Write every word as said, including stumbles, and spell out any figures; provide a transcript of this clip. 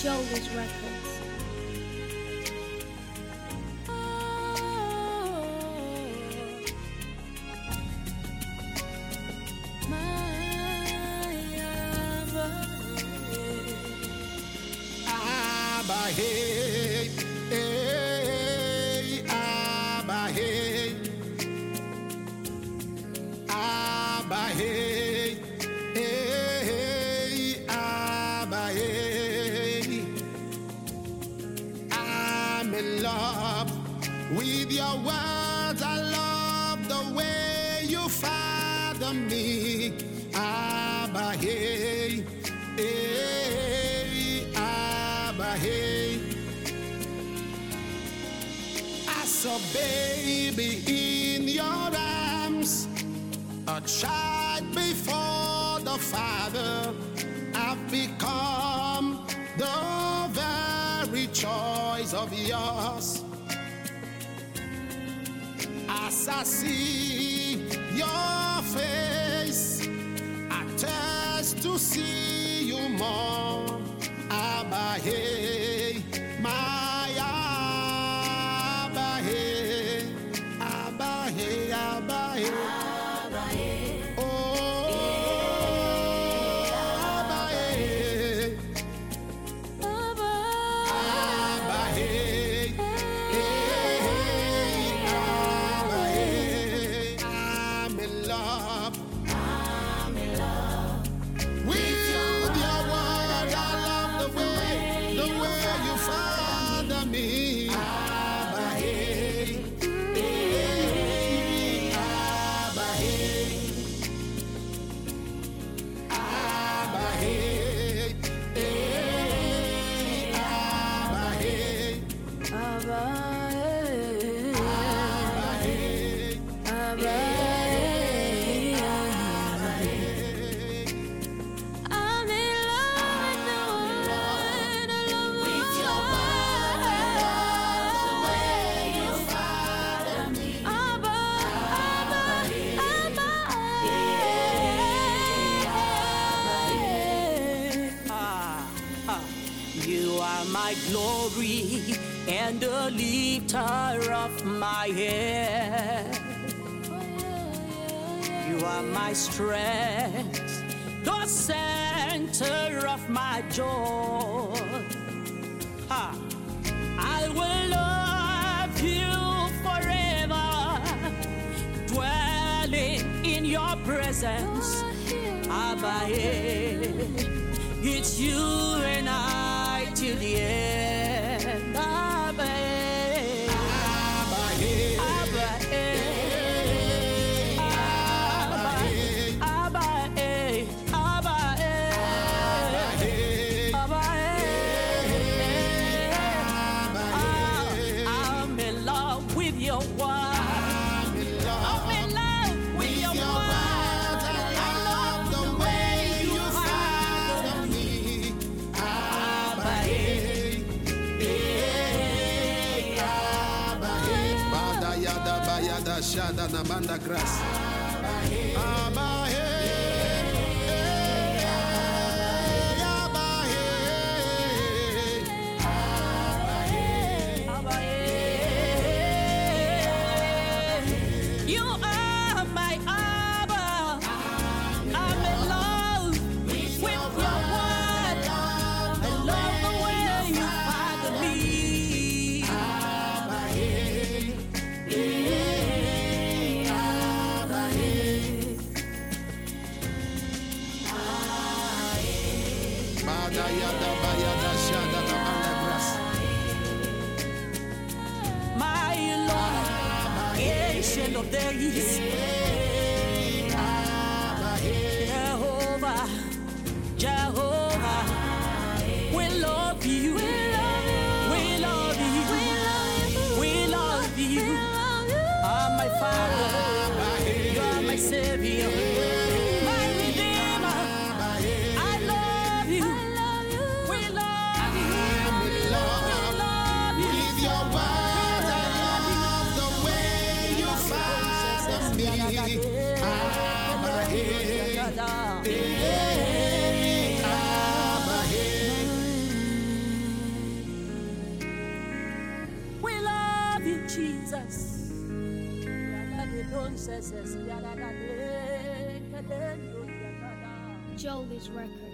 Joel's Records. Abba, hey, hey, Abba, hey, Abba, hey, hey, Abba, hey. I'm in love with your words. I love the way you father me. Abba, hey, hey, Abba, hey. As a baby in your arms, a child before the Father, I've become the very choice of yours. As I see your face, I thirst to see you more. Abba, hey, my Abba, hey, Abba, hey, Abba, hey. You are my glory and the lifter of my head. You are my strength, the center of my joy. Ha. I will love you forever, dwelling in your presence. Abba, it's you and I till the end. Abba, Abba, Abba, Abba, Abba, Abba, I'm in love with your word. Shada na banda grass. Abba, hey, hey, Abba, hey, Abba, hey. You are my Abba. I'm in love with your word. I love the way you father me. Abba, hey, hey. My Lord, Ancient of Days, Jehovah, Jehovah, we love you, we love you, we love you. Ah, my Father, you are my Savior, my Redeemer. I love you, we love you, we love you. With your word, I love the way you father me. love you, Jesus. Jolie's record.